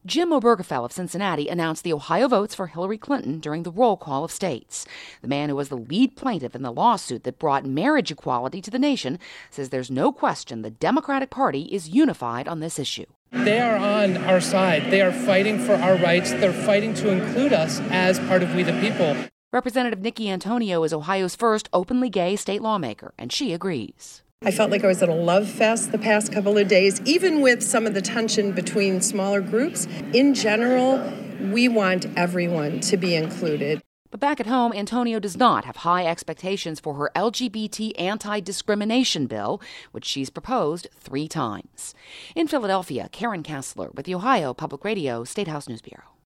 Jim Obergefell of Cincinnati announced the Ohio votes for Hillary Clinton during the roll call of states. The man who was the lead plaintiff in the lawsuit that brought marriage equality to the nation says there's no question the Democratic Party is unified on this issue. They are on our side. They are fighting for our rights. They're fighting to include us as part of We the People. Representative Nikki Antonio is Ohio's first openly gay state lawmaker, and she agrees. I felt like I was at a love fest the past couple of days, even with some of the tension between smaller groups. In general, we want everyone to be included. But back at home, Antonio does not have high expectations for her LGBT anti-discrimination bill, which she's proposed 3 times. In Philadelphia, Karen Kassler with the Ohio Public Radio State House News Bureau.